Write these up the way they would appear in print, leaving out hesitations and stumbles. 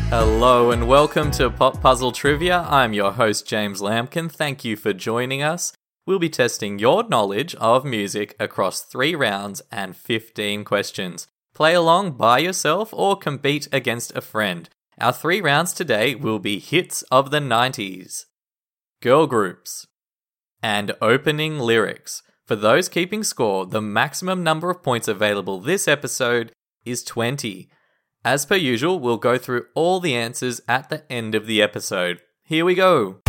Hello and welcome to Pop Puzzle Trivia. I'm your host James Lampkin. Thank you for joining us. We'll be testing your knowledge of music across 3 rounds and 15 questions. Play along by yourself or compete against a friend. Our 3 rounds today will be hits of the 90s, girl groups, and opening lyrics. For those keeping score, the maximum number of points available this episode is 20. As per usual, we'll go through all the answers at the end of the episode. Here we go!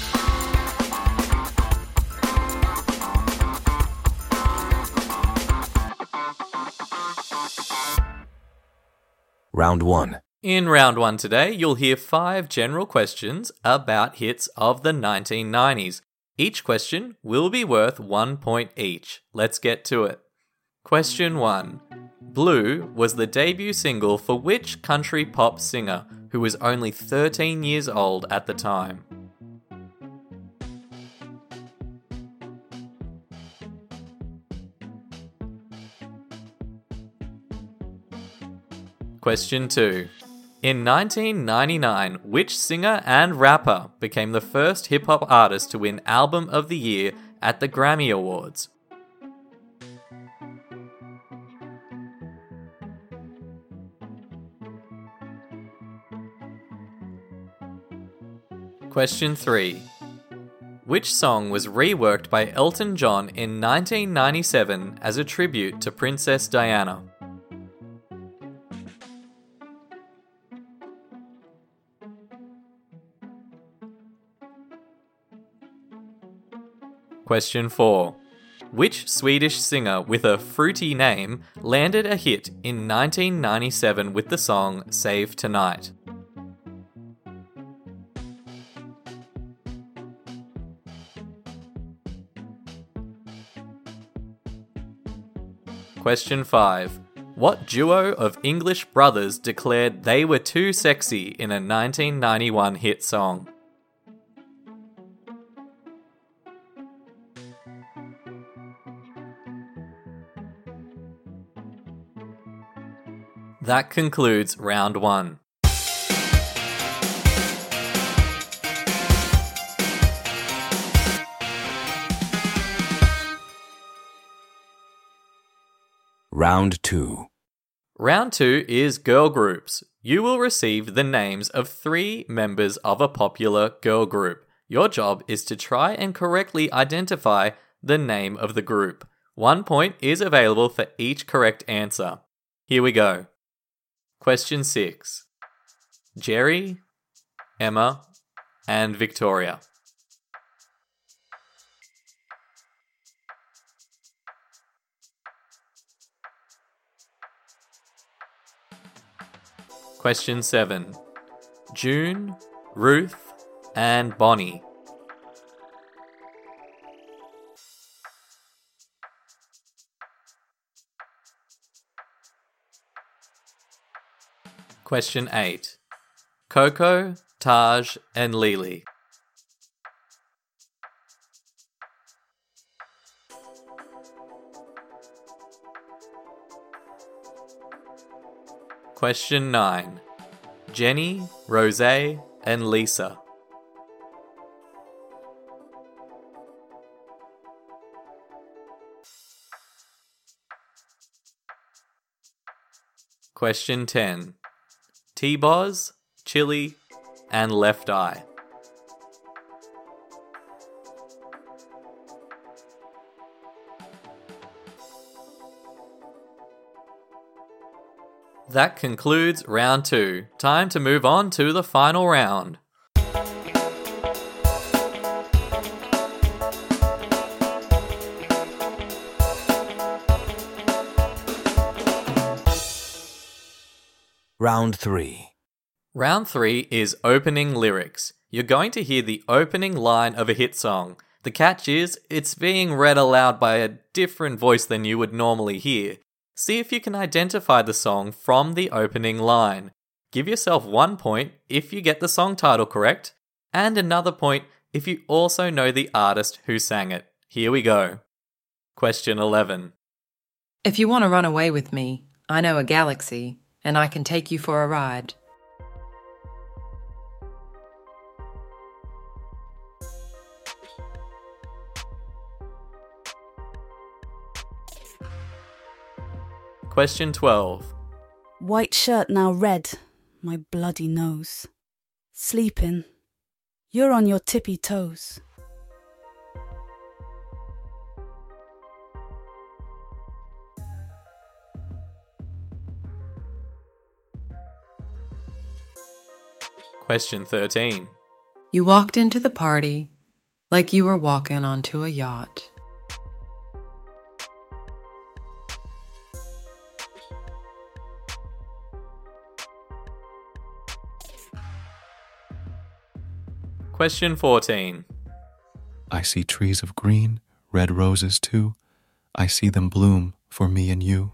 Round 1. In round 1 today, you'll hear 5 general questions about hits of the 1990s. Each question will be worth 1 point each. Let's get to it. Question 1. Blue was the debut single for which country pop singer who was only 13 years old at the time? Question 2. In 1999, which singer and rapper became the first hip-hop artist to win Album of the Year at the Grammy Awards? Question 3. Which song was reworked by Elton John in 1997 as a tribute to Princess Diana? Question 4. Which Swedish singer with a fruity name landed a hit in 1997 with the song Save Tonight? Question 5. What duo of English brothers declared they were too sexy in a 1991 hit song? That concludes round 1. Round 2. Round 2 is girl groups. You will receive the names of 3 members of a popular girl group. Your job is to try and correctly identify the name of the group. 1 point is available for each correct answer. Here we go. Question 6. Jerry, Emma, and Victoria. Question 7. June, Ruth, and Bonnie. Question 8. Coco, Taj, and Lily. Question 9. Jenny, Rosé, and Lisa. Question 10. T-Boz, Chili, and Left Eye. That concludes round 2. Time to move on to the final round. Round 3. Round 3 is opening lyrics. You're going to hear the opening line of a hit song. The catch is, it's being read aloud by a different voice than you would normally hear. See if you can identify the song from the opening line. Give yourself 1 point if you get the song title correct, and another point if you also know the artist who sang it. Here we go. Question 11. If you want to run away with me, I know a galaxy, and I can take you for a ride. Question 12. White shirt now red, my bloody nose. Sleeping, you're on your tippy toes. Question 13. You walked into the party like you were walking onto a yacht. Question 14. I see trees of green, red roses too. I see them bloom for me and you.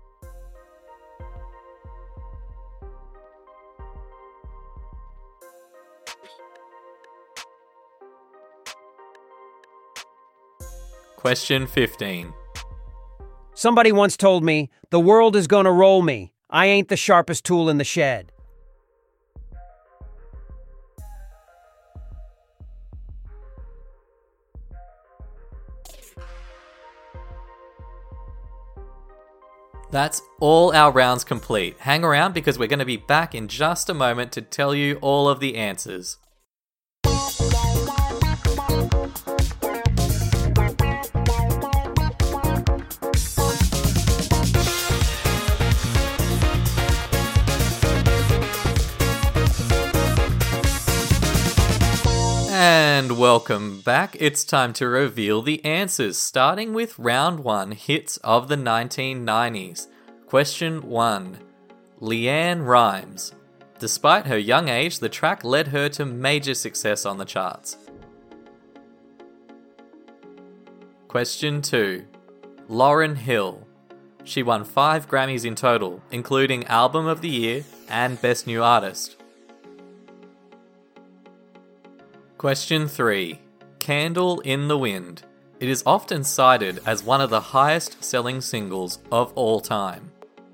Question 15. Somebody once told me, the world is gonna roll me. I ain't the sharpest tool in the shed. That's all our rounds complete. Hang around because we're going to be back in just a moment to tell you all of the answers. And welcome back. It's time to reveal the answers, starting with round 1, hits of the 1990s. Question 1. LeAnn Rimes. Despite her young age, the track led her to major success on the charts. Question 2. Lauryn Hill. She won 5 Grammys in total, including Album of the Year and Best New Artist. Question 3. Candle in the Wind. It is often cited as one of the highest selling singles of all time.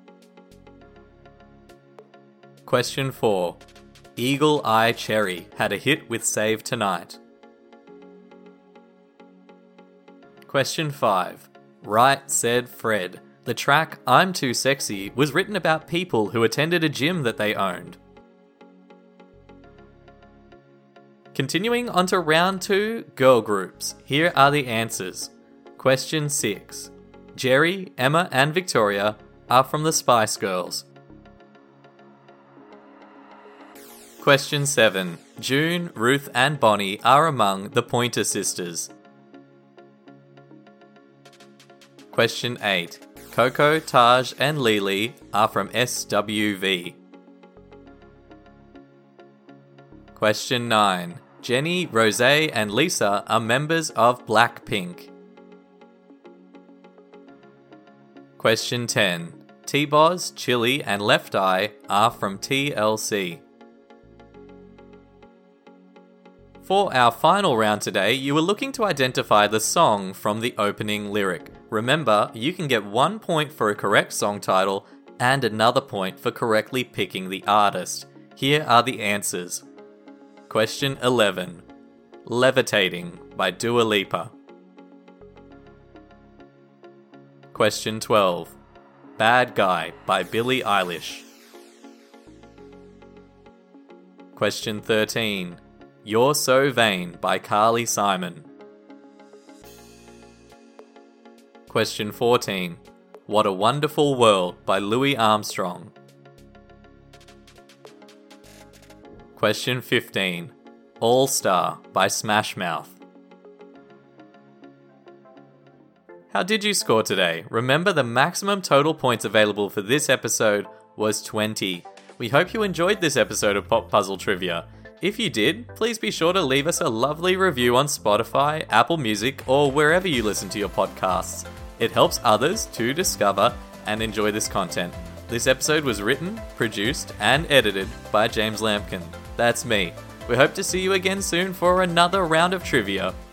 Question 4. Eagle Eye Cherry had a hit with Save Tonight. Question 5. Right Said Fred. The track I'm Too Sexy was written about people who attended a gym that they owned. Continuing on to round 2, girl groups. Here are the answers. Question 6. Jerry, Emma, and Victoria are from the Spice Girls. Question 7. June, Ruth, and Bonnie are among the Pointer Sisters. Question 8. Coco, Taj, and Lily are from SWV. Question 9. Jenny, Rosé, and Lisa are members of Blackpink. Question 10. T-Boz, Chili, and Left Eye are from TLC. For our final round today, you were looking to identify the song from the opening lyric. Remember, you can get 1 point for a correct song title and another point for correctly picking the artist. Here are the answers. Question 11. Levitating by Dua Lipa. Question 12. Bad Guy by Billie Eilish. Question 13. You're So Vain by Carly Simon. Question 14. What a Wonderful World by Louis Armstrong. Question 15. All Star by Smash Mouth. How did you score today? Remember, the maximum total points available for this episode was 20. We hope you enjoyed this episode of Pop Puzzle Trivia. If you did, please be sure to leave us a lovely review on Spotify, Apple Music, or wherever you listen to your podcasts. It helps others to discover and enjoy this content. This episode was written, produced, and edited by James Lampkin. That's me. We hope to see you again soon for another round of trivia.